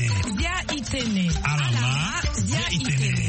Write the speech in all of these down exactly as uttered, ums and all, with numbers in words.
itene. Zia itene. Alama zia itene.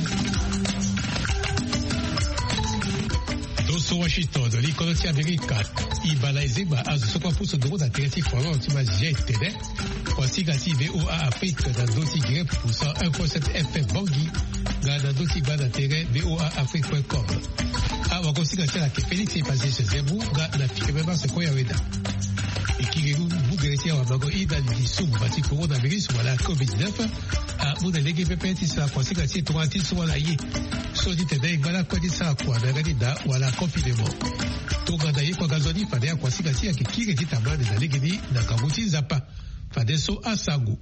Doso Washington, l'Iconotie America, Ibalaizeba, Azusopapuso Doro da Tereti Foran, Tima Zia itene. Voici Gati V O A Afrique, dans Doti Grep, pour cent un virgule sept F M Bangui, dans Doti Bada Terre, V O A Afrique point com. Ah, Wakosi Gati la Félix est passé chez Zebou, na Fikemeba Sekoya Weda. Et qui est vous guérissez à Wabago Ida Lissou, Bati Coronavirus, voilà covid dix-neuf, à Mouda Legi Pepe, Tissa, Kwasi Gati, Toranti, Swala Ye, Sodi Tede, Bala Kwadisa, Kwa, Nagadida, Wala Confinement. Togada Ye, Kwa Gazoni, Fadea, Kwasi Gati, à qui est Tabla, des Allegedi, Nakabuti, Zapa. Fadeso Asago.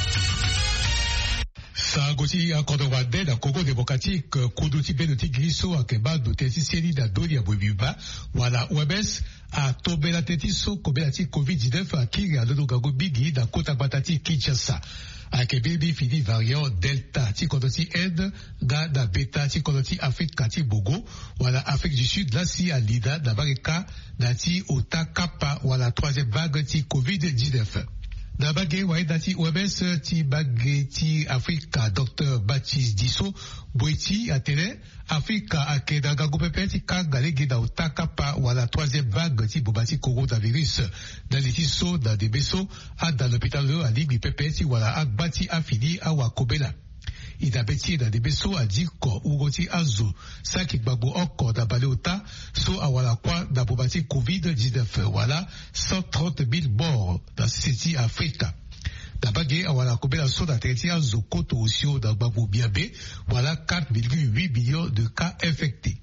Sagoti a Kodowade, da Congo démocratique, Kodoti Benoti Griso, a Keba, do Tessicieli, da Doli, a Bobiba, voilà, Webes, a Tobela Tetiso, Kobelati covid dix-neuf, a Kiri, a Dodogago Bigi, da Kota Batati Kinshasa. A Kebibi fini variant Delta, ti Kodoti Ed, da da Beta, ti Kodoti Afrique, Kati Bogo, voilà, Afrique du Sud, là, si, a Lida, da Barika, da ti Ota Kappa, voilà, troisième vague, ti covid dix-neuf. Da bagay wae dati O M S ti bagay ti Afrika docteur Baptiste Disso Boiti a télé Afrika a keda gago pepe ti kagale geda utaka pa wala troisième vague ti bobati coronavirus dans les tiso dans des beso a dans l'hôpital de Aligui pepe ti wala akbati afidi a wakobela. Ida beti da debeso a dit ko ugoti azo saki gbagbo oko da baleota so awala kwa da bobati covid dix-neuf wala cent trente mille morts dans cette Afrique. Da bagé awala kobela so da treti azo koto osio da gbagbo biabe wala quatre virgule huit millions de cas infectés.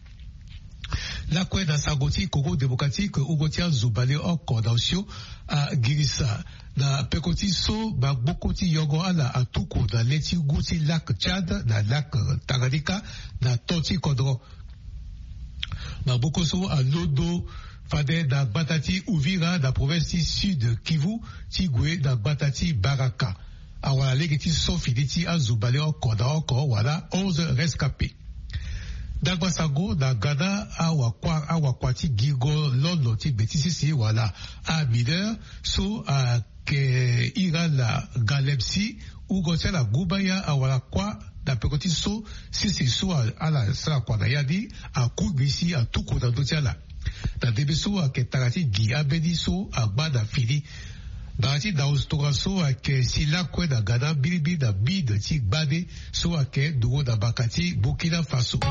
La kwe da sagoti Congo démocratique ugoti azo bale oko da osio a Girissa. Da pekoti so ba bokoti yogo ala atuko da leti guti lac Tchad da lac Tanganyika da toti kodro ba bokoso a lodo fade da batati Uvira da province sud Kivu Tigwe da batati Baraka awala legeti so fiditi azubale okoda oko wala onze rescapés. Dagbasago da gada awakwa awakwati gigo lolo ti betisisi wala a bider so a ke ira la galepsi ou gote la gubaya awala kwa da pekoti so sisi so a la sa kwa da yadi a kubisi a tuko da dotiala da debeso a ke tarati gi abedi so a gbada fili Barati da ustora so a ke sila kwe da gada bilibi da bid ti gbade so a ke dugo da bakati Burkina Faso.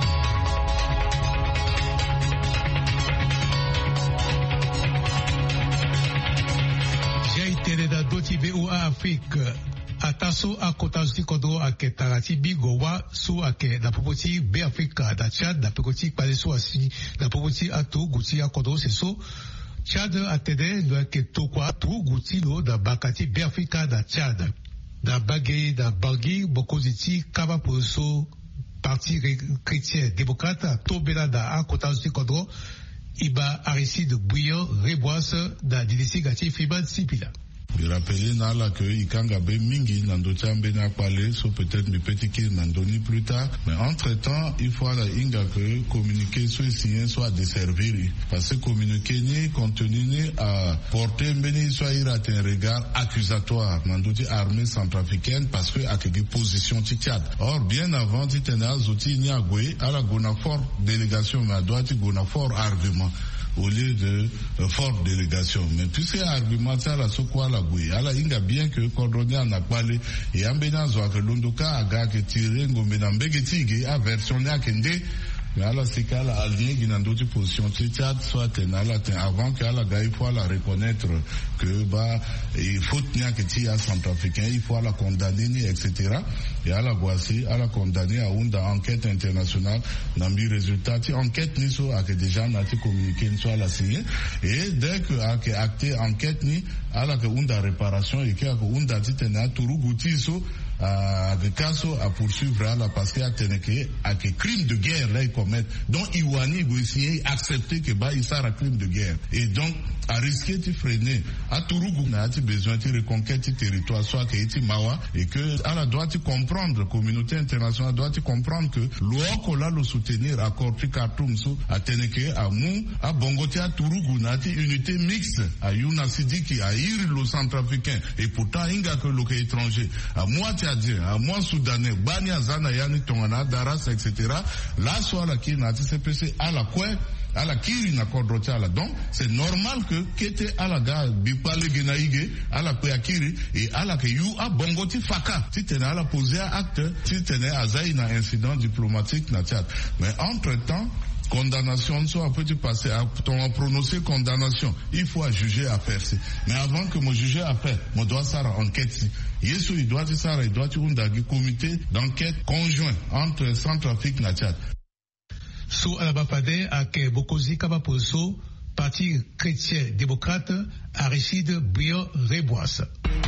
J'ai été da doti V O A Afrique. Ataso a kotazuti kodo a ke tarati bigowa so a ke da popoti be Afrika da Tchad da pekoti kpale so a si da popoti ato guti a kodo se so Tchad a tede lo ke tokwa tu guti lo da bakati be Afrika da Tchad da bagay da bangi bokoziti kaba poso parti chrétien démocrate tobela da a kotazuti kodo iba Aristide Bouillon reboise da didisi gati fiban sipila. Je rappelle nala que ikanga be mingi nandotia mbena kwale so peut-être mi petit ki nandoni plus tard, mais entre temps il faut la inga que communiquer soit signer soit desservir parce que communiquer ni contenu ni à porter mbeni soit ir à un regard accusatoire nandoti armée centrafricaine parce que a quelque position Tchad. Or bien avant titena zoti ni agwe à la Gonafort délégation mais doit gona fort argument au lieu de euh, forte délégation. Mais puisque argumentaire la sokwa la gouye, ala inga bien que cordonnier en a parlé, et ambena zoa que l'ondoka aga que tire ngombe na mbege tige a versionné a kende, mais ala sika la allié qui n'a d'autres positions Tchad soit tenala ten avant que ala ga il faut la reconnaître que bah il faut tenir que ti a centrafricain, il faut la condamner et cetera. Et ala voici ala condamner à une enquête internationale nambi résultat ti enquête ni so a que déjà n'a été communiqué ni so la signé et dès que a que acté enquête ni ala que une réparation et que a que une ti tena turu guti so a que caso a poursuivre ala parce que a tenu que a que crime de guerre là comme commettre. Donc, Iwani, vous essayez accepter que bah, il sert à crime de guerre. Et donc, à risquer de freiner, à Tourougou, on a besoin de reconquête du territoire, soit que iti mawa, et que, à la doit comprendre, la communauté internationale doit comprendre que, l'O A le soutenir, à Korpi Khartoum, à Teneke, à Mou, à Bongote, à Tourougou, on a une unité mixte, à Yuna Sidiki, à Ir, le centrafricain, et pourtant, il n'y a que l'O étranger, à moi Tchadien, à moi Soudanais, Bania Zana, Yani Tongana, Daras, et cetera. Là, soit la qui n'a C P C, à la quoi, à la kiri na kodrotia à la donc c'est normal que kete à la ga bipale genaïge à la kiri et à la que you a bongoti faka si tenait à la poser acte si tenait à zaïna incident diplomatique na Tchad mais entre temps condamnation soit peut passer à ton prononcer condamnation il faut juger à faire mais avant que moi juger à faire moi dois faire enquête Yesu il doit ça il doit un comité d'enquête conjoint entre Centrafrique na Tchad. So Alabafade ak Bokozi Kabaposo, Parti chrétien démocrate, Aristide Briand Reboise.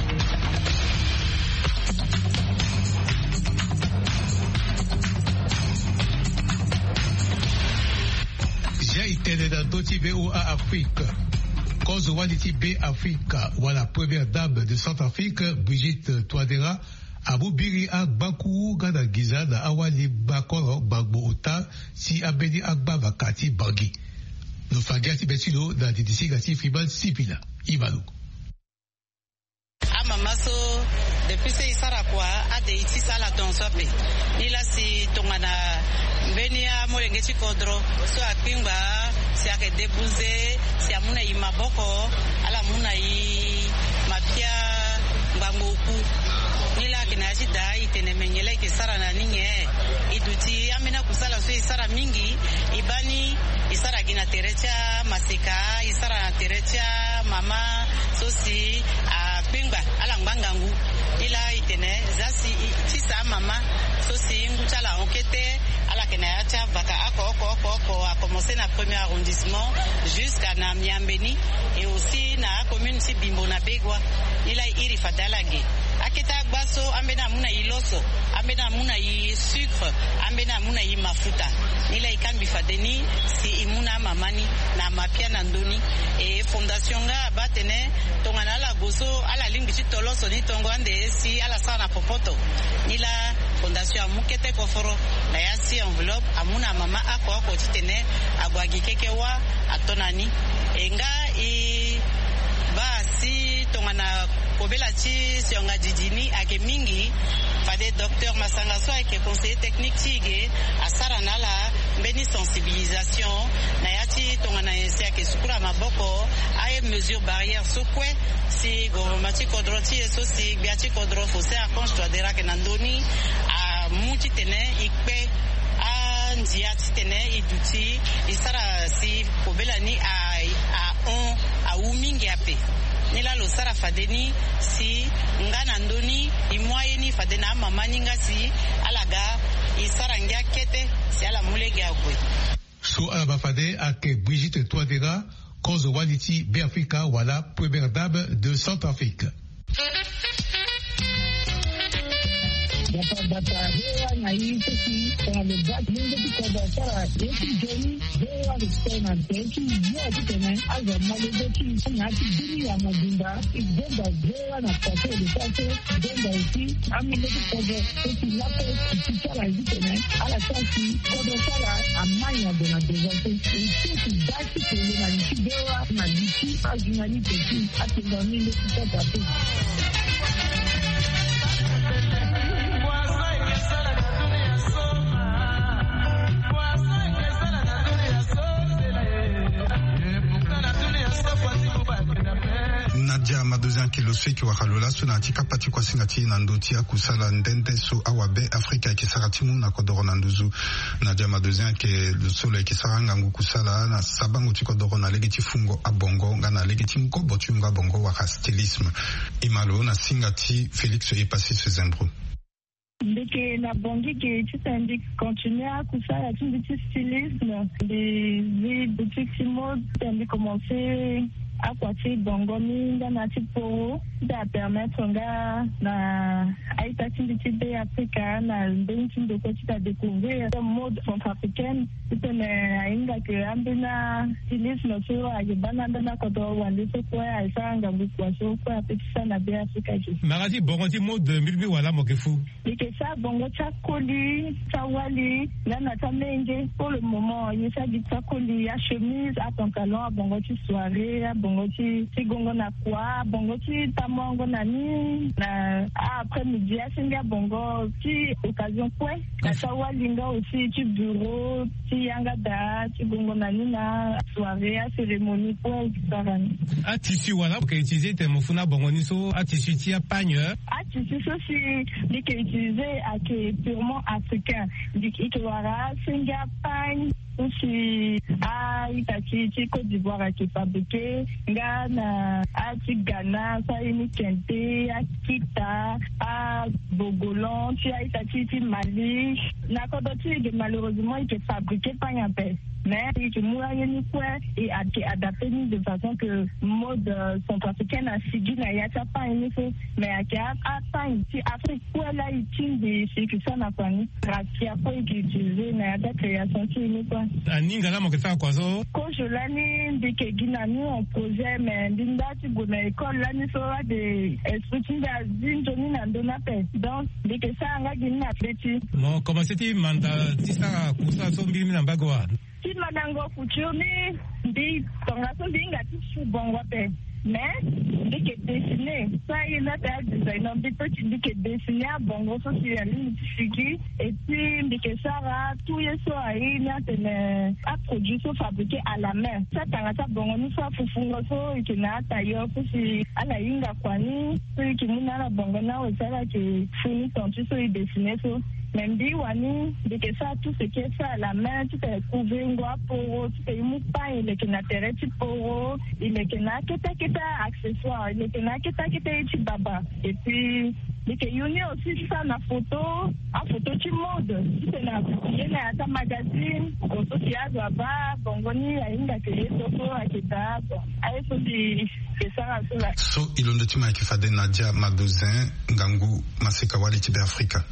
J'ai été dans d'autres pays à Afrique. Cause Waliti B Africa, ou la première dame de Centrafrique, Brigitte Touadéra, Aboubiri Agbakou Gada Giza na Awali Bakoro Bagbo Ota si Abedi Agba Bakati Bangi. Nous fagati Betilo na Didisi Gati Fribal Sipila. Ibalou. Amamaso depuis ce isara kwa ade iti sala ton sope. Ila si tongana benia molengeti kodro so akingba si ake debuze si amuna imaboko ala muna i mapia ngbangoku. Nila kina jida itene menyele ke sara na ninge iduti amena kusala so isara mingi ibani isara gina terecha masika isara na terecha mama sosi a pingba ala ngbangangu ila itene zasi tisa mama sosi ngutala enquête ala kina yacha vaka ako oko oko oko a commencé na premier arrondissement jusqu'à na Miambeni et aussi na commune si Bimbo na Begwa ila iri fadalage aketa baso ambena muna iloso ambena muna i sucre ambena muna i mafuta ila ikambi fadeni si imuna mamani na mapia na ndoni e fondation nga batene tongana la goso ala lingi chitoloso ni tongo ande si ala sana popoto ila fondation amukete koforo na yasi enveloppe amuna mama ako ako chitene agwagi kekewa atonani enga i basi tongana kobela chi sionga jijini ake mingi fade docteur Masanga so ake conseiller technique chige asara nala mbeni sensibilisation na yati tongana yesi ake sukura maboko aye mesure barrière so kwe si goromati kodroti eso si biati kodro fose akonje Touadéra ke nandoni a muti tene ikpe a ndiati tene iduti isara si kobela ni a a on a umingi ape nila lo sara fadeni si ngana ndoni imwaye ni fadena mama ninga si alaga isara ngia kete si ala mulege akwe so ala bafade ak Brigitte Touadéra cause Waliti B Africa wala première dame de Centrafrique. Data data hewa na hii sisi kwa lugha nyingi kwa biashara yetu jeni hewa listena yetu yote tena aza malezi na kidini ya majumba igenda hewa na pato lisase igenda isi amilezi kwa yetu lapo kitara hizi tena ala kasi kwa biashara amanya dona dezate isi basi kwenye na nchi hewa na nchi azina ni teki atindamile kitata tu. Nadia Madozan Kiloswe ki wakalola so na tika pati kwa singati na ndotia kusala ndende so awabe Afrika ki saratimu na kodoro na nduzu. Nadia Madozan ke solo ki saranga ngu kusala na sabangu ti kodoro na legiti fungo abongo nga na legiti mkobo ti mga bongo waka stylisme. Imalo na singati Félix Epassi Sezembro. Ndeke na bongi ke titandi continuer à kusala tout petit stylisme les boutiques mode tandi commencer à quoi bongo ni na tipo da permettre nga na aita Tinditibe Africa, na Bentin de Kotita découvrir le mode centrafricain, c'est un inga que Ambina, Tilis, Noso, Agibanana, Koto, Wandis, quoi, Aïsanga, Bukwaso, quoi, Petisa, Nabe Africa. Maradi, Bongotti, mode de Milbi Wala Mokefu. Et que ça, Bongo, Tchakoli, Tchawali, Lana Tamenge, pour le moment, il y a dit Tchakoli, à chemise, à pantalon, à Bongotti soirée, à Bongotti, Tigongo Nakwa, Bongotti, Tamongo Nani, après-midi, à Singa Bongo, qui occasion quoi, Kasawa Linga aussi, tu bureau, tu Yangada, tu Bongo Nani, na soirée, à cérémonie, quoi, et cetera. À tissu, voilà, pour utiliser tes mofuna Bongoniso, à tissu, tu as pagne. À tissu, ceci, dit que utiliser à que purement africain, dit que voilà, Singa pagne, aussi, à Itachi, Côte d'Ivoire, qui est fabriqué, Ghana, à Ghana, ça y est, Kente, à Kita, à Bogolon, à Itachi, Mali, Nakodoti, malheureusement, il est fabriqué par un père. Mais il est moyen et adapté de façon que mode centrafricaine a suivi na yata pas une fois mais à pas ici Afrique quoi là il tient des sécurités na quoi ni racia pas utiliser na yata création qui ni quoi aninga mo kesa kwa zo ko je l'année de que Guinée on projet mais dinda tu go na école là ni so de expliquer à Zinjoni na donape donc de que ça nga Guinée na petit bon comment c'était mandat tisa kusa so mbili na bagwa si madango fuchumi di tongaso dinga tishu bongo pe mais dès que dessiné ça il a des design des petits dès que dessiné bongo so si la ligne figure et puis dès que ça va tout y soit il y a des à produit so fabriqué à la main ça tangata bongo ni so fufungo so ikina tailleur so si ala inga kwani so ikimuna la bongo na osala que fini tontu so dessiné so même dit wani de que ça tout ce qui est fait à la main tu peux trouver un gros pour tu peux y pas il est que n'intérêt tu pour il est que n'a que ta que ta accessoire il est que n'a que ta que ta tu baba et puis de que y a aussi ça la photo en photo tu mode tu peux la il y a ta magazine photo qui a baba bongoni ainda que les photos à kita ai so di que ça là so ilondo tima ki fade Nadia Madozin ngangu maseka wali tibe Afrika.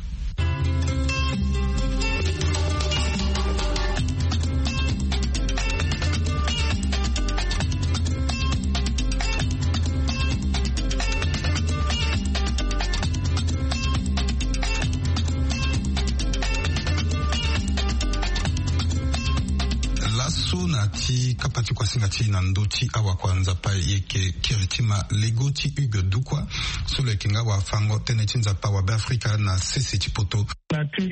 Ti kapati kwa singati na ndoti awa kwanza pa yeke kiritima legoti uge dukwa sule kinga wa fango tene chinza pa wa Afrika na sisi chipoto na ti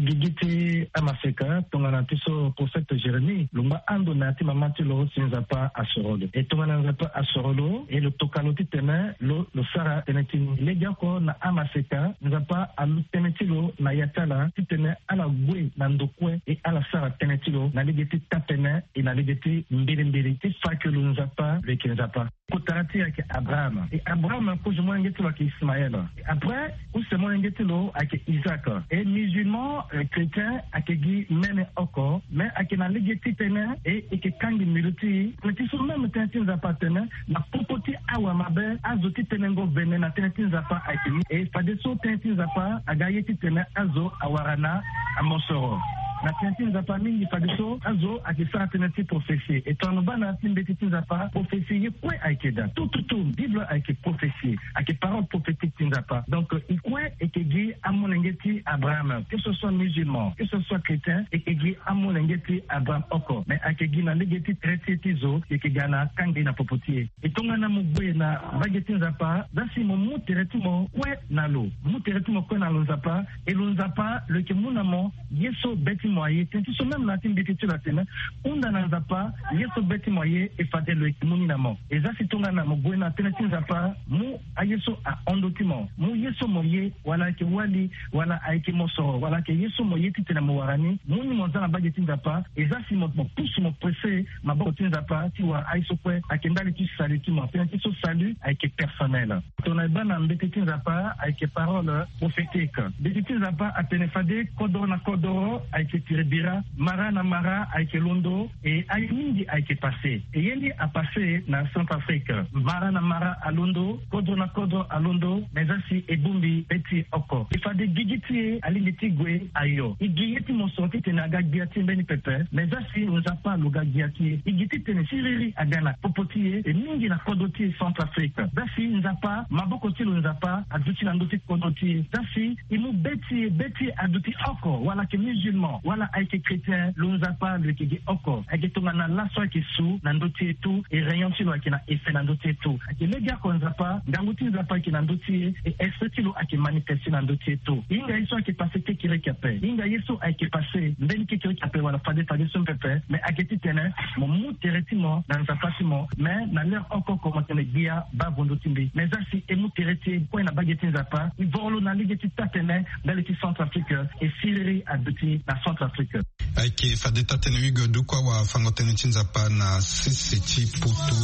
gigiti amaseka tonga na tiso prophète Jérémie lumba ando na ti mamati lo sinza pa asorolo et tonga na pa asorolo et le tokaloti tene lo lo sara tene ti lega ko na amaseka nza pa alu tene ti lo na yatala ti tene ala gwe na ndokwe et ala sara tene ti lo na legeti tapene et na legeti mbiri mbiri ti fakelo nza pa le kinza pa kotarati yake Abraham et Abraham ko jmo ngeti wa ki Ismaël après ou c'est mo ngeti lo ake Isaac et musulmans euh, chrétiens akegi mene oko mais akena legeti tene et et ke kangi miluti mais ti sur même tentin za patene na popoti awa mabe azoti tenengo vene na tentin za pa akini et fade so tentin za pa agayeti tene azo awarana amosoro na tentin za pa mingi fade so azo akisa teneti prophétie et ton bana timbeti za pa prophétie quoi akeda tout tout tout bible ake prophétie ake parole prophétique tinza pa donc il quoi et ke gi amonengeti Abraham que ce soit musulman que ce soit chrétien et que gi amonengeti Abraham oko mais ake gi na legeti traité tizo et ke gana kangi na popotie et tonga na mugwe na bageti za pa dasi mo mutereti mo quoi na lo mutereti mo quoi na lo za pa et lo za pa le ke munamo yeso beti moye tenti so même na timbeti tu la tena unda na za pa yeso beti moye et fade le muninamo et za si tonga na mugwe na teneti za pa mu ayeso a ondotimo mu yeso moye wala ke wali wala aike moso wala ke yeso moye titena mo warani muni mo zana bageti za pa et za si mo pousse mo pressé ma bo tinza pa ti wa aiso kwe akendali ti salut ti mo tenti so salut aike personnel tona bana mbeti tinza pa aike parole prophétique mbeti tinza pa atene fade kodoro na kodoro aike tiribira mara na mara ayeke londo e aye mingi ayeke passé e yendi a passé na Centrafrique mara na mara alondo kodro na kodro alondo mais asi ebumbi beti oko ifade gigi ti alingi ti gue ayo igi yeti monso ti tene aga gia ti mbeni pepe mais asi nzapa luga gia ti igi ti tene siriri aga na popo ti ye e mingi na kodro ti Centrafrique dasi nzapa maboko ti lo nzapa aduti na ndo ti kodro ti dasi imu beti beti aduti oko wala ke musulman wala ayeke chrétien lo nzapa lo yeke gi oko ayeke tongana laso ayeke su na ndo ti e tu e rayon ti lo ayeke na efe na ndo ti e tu ayeke lege ako nzapa ngangu ti nzapa ayeke na ndo ti ye e esprit ti lo ayeke manifeste na ndo ti e tu hinga ye so ayeke passe kekiri yeke ape hinga ye so ayeke passe mbeni kekiri yeke ape wala fade fade so mpepe me ayeke ti tene mo mu tere ti mo na nzapa ti mo me na lere oko ko mo tene gbia ba vondo ti mbi me za si e mu tere ti kue na bage ti nzapa i volo na lege ti tatene ndale ti Centrafrique e siriri aduti na Centrafrique ayeke fade tatene wigo dukua wa fango tene ti nzapa na sese ti poto.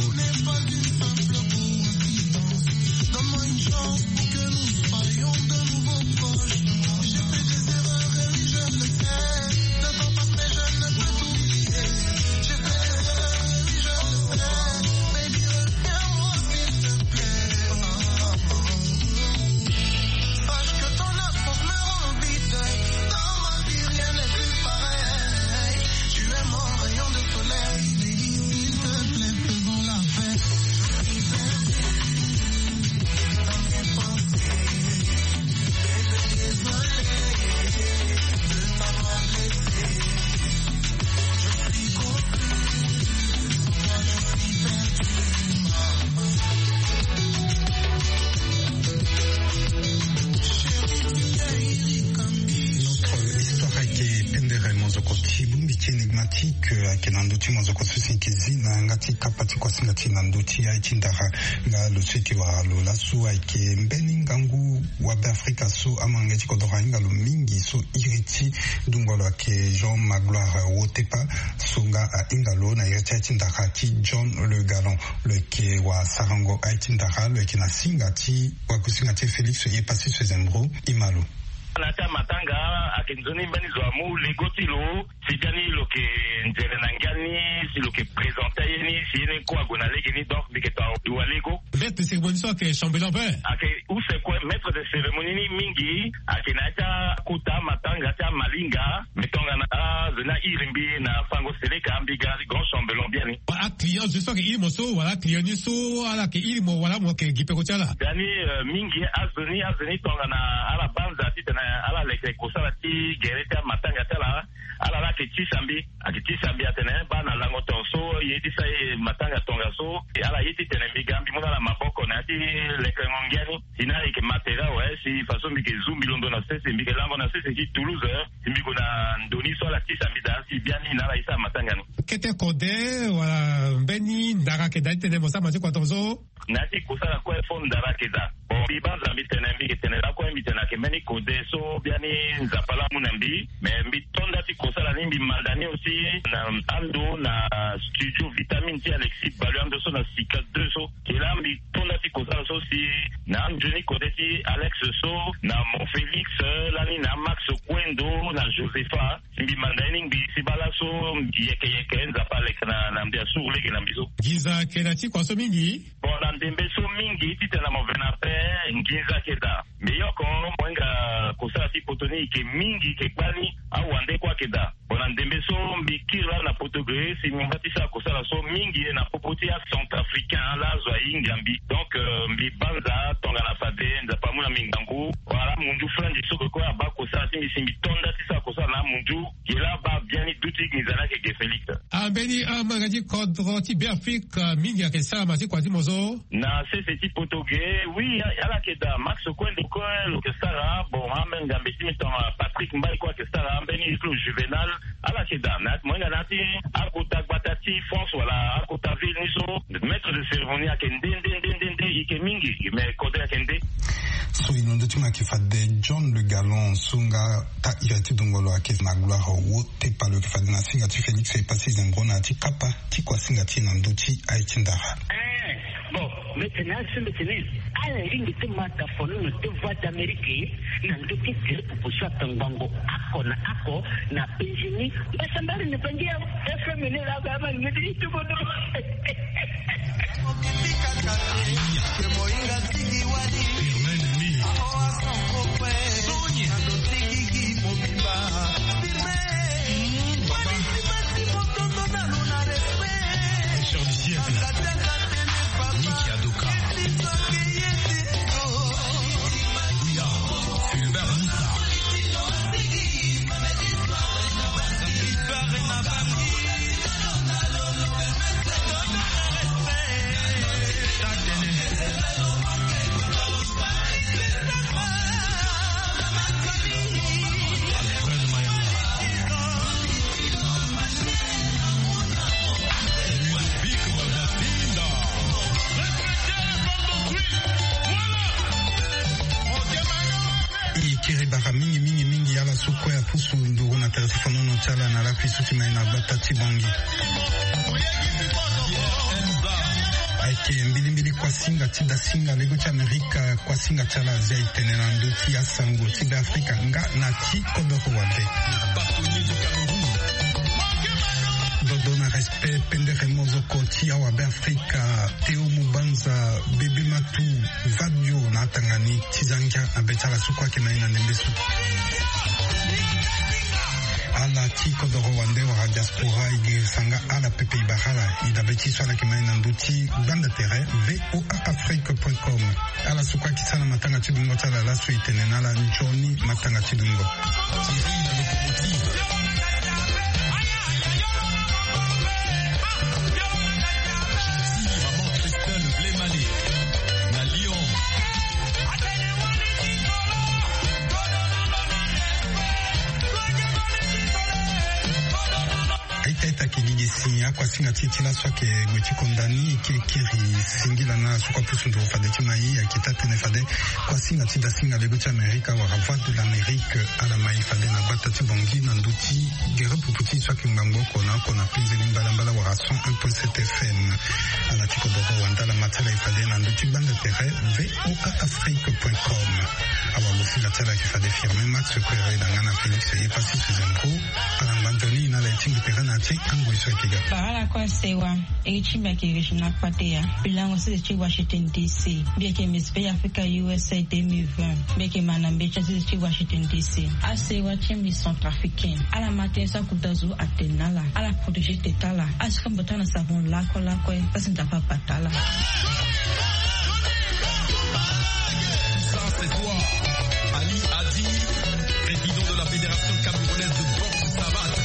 Kinanduti mwanzoko susi kizi na ngati kapati kwa singati nanduti ya ichindara la luswiti wa lola su aike mbeni ngangu wabe Afrika su ama ngeti kodora inga lu mingi su iriti dungolo ake Jean Magloire Wotepa sunga a inga lo na iriti ichindara ti John Le Gallon le ke wa sarango a ichindara le ke na singati wa kusingati Félix ye pasi su zembro imalo. Nata matanga akinzoni mbani zwamu legoti lo sijani lo ke njere nangani si lo ke présenter yeni si yeni ko agona legeni donc biketa wa lego maître de cérémonie so ke chambellan père ake ou c'est quoi maître de cérémonie ni mingi akinata kuta matanga ta malinga metonga na zena irimbi na fango seleka ambiga grand chambellan bien a client je sais que il mo so wala client ni so ala ke il mo wala mo ke gipeko chala dani mingi azoni azoni tonga na ala banza titana ala leke kusala ti gereta matanga tala ala la ke tisambi ati tisambi atene bana lango tonso yeti sai matanga tonga so ala yeti tene migambi mona la maboko na ti leke ngongiani ina ke matera we si façon mi ke zumbi londo na sese mi ke lango na sese ki Toulouse mi ko na ndoni so la tisambi da si biani na la isa matanga ni kete kode wala mbeni ndara ke dali tene mosa mati kwa tonso na ti kusala kwa fond ndara ke da bon bi banza mi tene mi ke tene la kwa mi tene ke meni kode so biani nzapala munambi me mbi tonda ti kosala nimbi maldani aussi na ando na studio vitamine ti Alexis Balu ando so na sika deux so kela mbi tonda ti kosala so si na Johnny kode ti Alex so na mon Félix lani na Max Kwendo na Josepha mbi mandani mbi sibala so yeke yeke nzapa Alex na na mbi asule ke na mbiso giza kela ti kwa so mingi bon na ndembe so mingi ti tena mo venape ngiza keda me yoko mwenga kosala ti potoni ke mingi ke kwani au ande kwa keda bona ndembe so mbikira na potogre si mbati sa kosala so mingi na popoti ya centrafricain la zwa ingambi donc mbi banza tonga na fade nza pamuna mingangu wala mundu frandi so ko ba kosala ti mbi tonda ti sa kosala na mundu kila ba biani duti ngizana ke ge Felix ambeni amagaji kodro ti Afrique mingi ya kesa mati kwa ti mozo na sese ti potogre oui ala keda Max Kwendo ko lo ke sara bon amenga mbeti mitonga Patrick Mbaye kwa ke sara ambeni iklo Juvenal ala keda nat mwenga nati akota batati France wala akota ville niso maître de cérémonie akende ndende ndende ike mingi me kode akende so inondo tuma ki fade John Le Gallon sunga ta irati dongolo akes na gloire wote pa le fade na singa ti Félix e passé zembona ti kapa ti kwa singa ti nanduti aichindara eh Bon, maintenant, c'est maintenant, à la ligne de Mataphone, de voix d'Amérique, n'a pas été tiré pour ça, Tangango, Ako, na Ako, na Péjini, mais ça m'a dit, pas dire, F M N là, bah, bah, me dit, tout le monde. Aike mbilimbili kwa singa tida singa lego cha Amerika kwa singa chala zai tenena nduti ya sango tida Afrika nga na ti kodoko wade dodo na respect pende remozo koti awa be Afrika Teo Mubanza Bebe Matu Vadio na Tangani Tizanga na betala sukwa kena ina nembesu ala tiko do Rwanda wa diaspora igi sanga ala pepe ibahala idabeti swala kimaina nduti banda terre v o a afrique point com ala sukwa kisana matanga chidungo tala la suite nenala njoni matanga chidungo sinya kwa singa titila swake gweti kondani ke kiri singila na sukwa pusundu fadeti mai ya kitate ne fade kwa singa tida singa lego cha Amerika wa voix de l'Amérique ala mai fade na batati bongi na nduti gere puputi swake mbango kona kona pinze mbala mbala wa rason un point sept F M ala tiko do Rwanda la matala fade na nduti bande terre v o a afrique point com awa musi la tala ki fade firme max kwere da ngana Felix e pasi suzembro ala ngantoni na la tingi perana ti ango iswa Para kwa sewa, echimba kirishina kwatea, bilango sisi Washington D C, bieke mispe Africa U S A deux mille vingt, bieke manambecha sisi Washington D C, asewa chimbi centrafricain, ala matensa kudazu atenala, ala protéger tetala, askambotana savon lako lako, pasinta papatala. Ça c'est toi, Ali Adi, président de la Fédération camerounaise de boxe savate.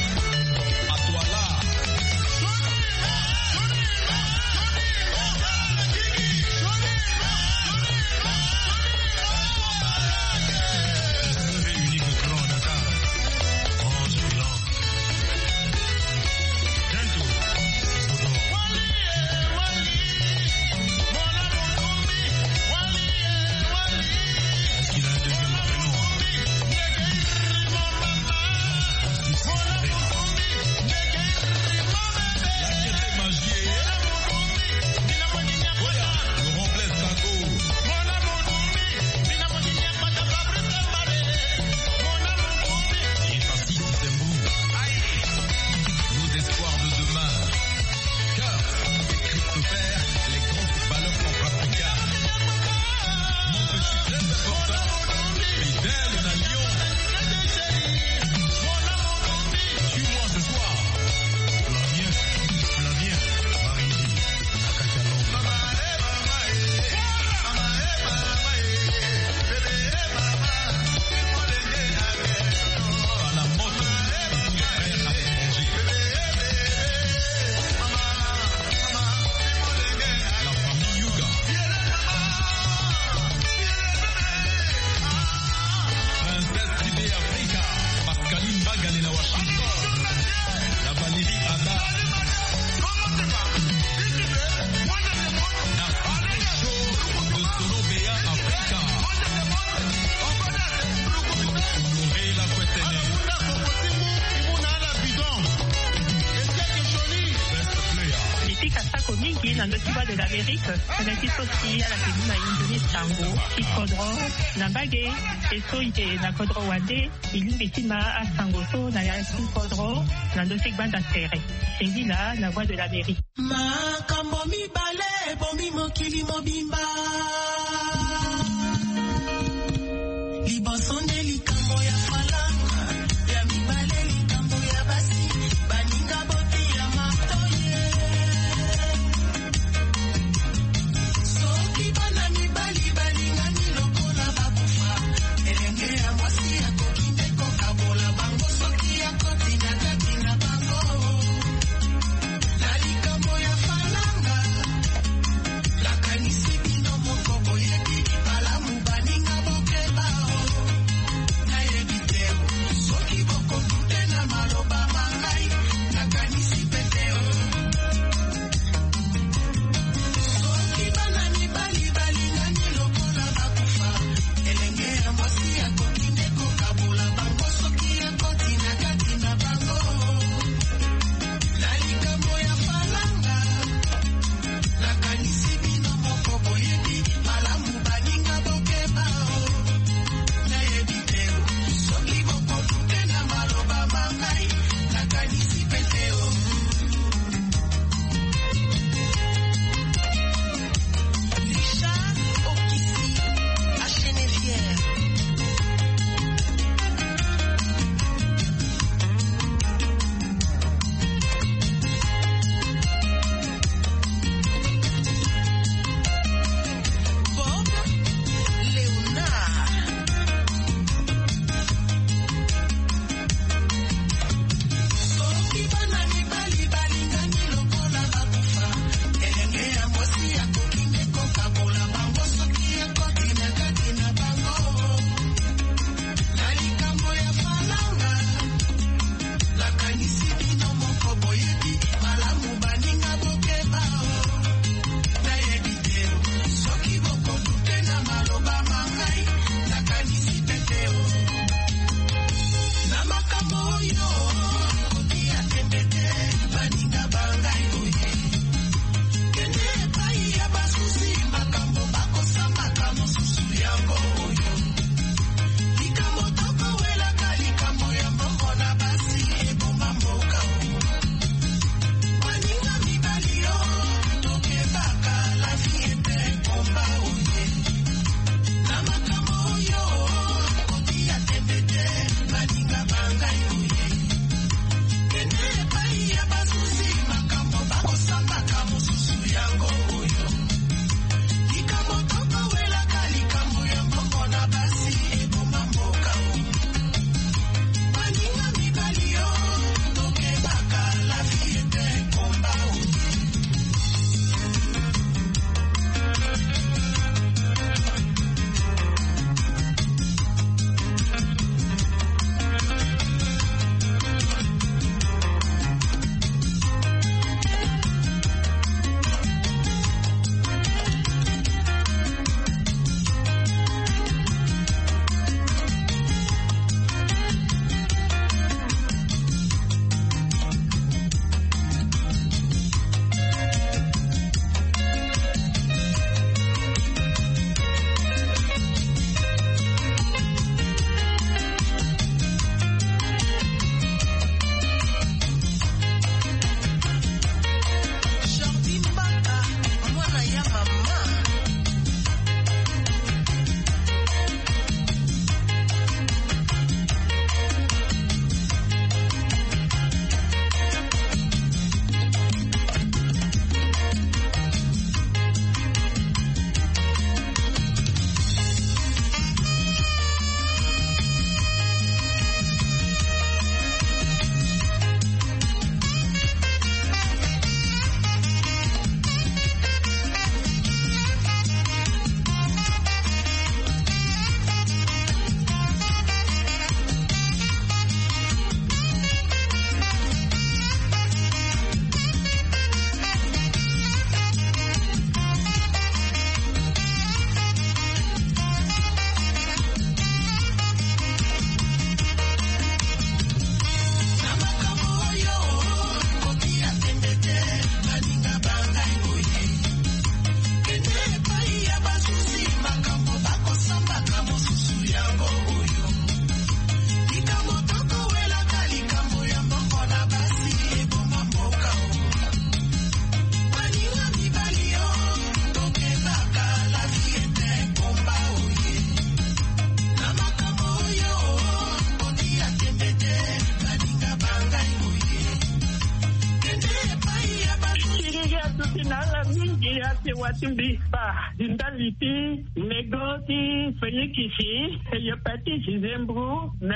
nandoti voix de l'Amérique nalaki so ti ala ke bima Indonésie tango ti kodro na mbage e so ite na kodro wande ilumbi ti ma asango so na ya ti kodro nandoti gbanda tere sengila na voix de l'Amérique. Makambo mibale bomi mokili mobimba liboso nde likambo ya falanga ya mibale likambo ya basi baninga boti ya matoye soki bana mibali balingani lokola bakufa elenge ya mwasi ya kokinde kokabola bango soki ya koti na kati na bango na likambo ya falanga lakanisi bino moko boyebi balamu baninga bokeba na yebite watimbi ba dindaliti negoti fenyikisi yopati zembru